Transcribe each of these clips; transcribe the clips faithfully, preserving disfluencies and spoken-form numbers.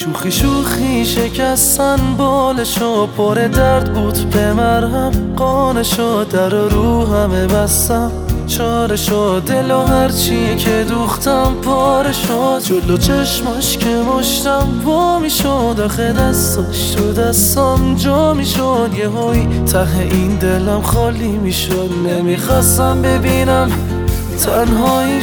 شوخی شوخی شکستن بالشو، پر درد بود به مرهم قانشو، در رو همه بستم چارشو، دل و هرچی که دوختم پاره شد، جلو چشماش که مشتم وا میشد، آخه دستاش تو دستام جا میشد، یه هایی ته این دلم خالی میشد، نمیخواستم ببینم تنهایی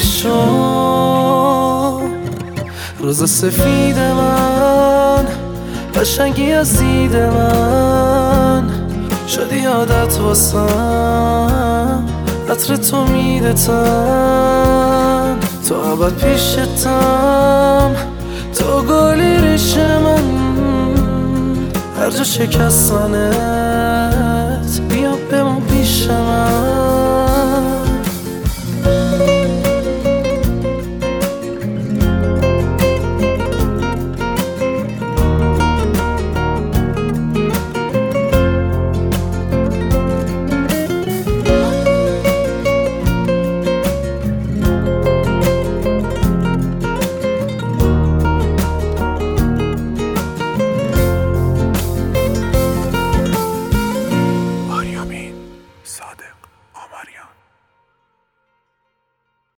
شد. روز سفید من، قشنگی از دید من، شدی عادت واسم، عطر تو میده تن، تو ابد پیشتم، تو گلی ریش من، هر جا شکستنت بیا بمون پیش من.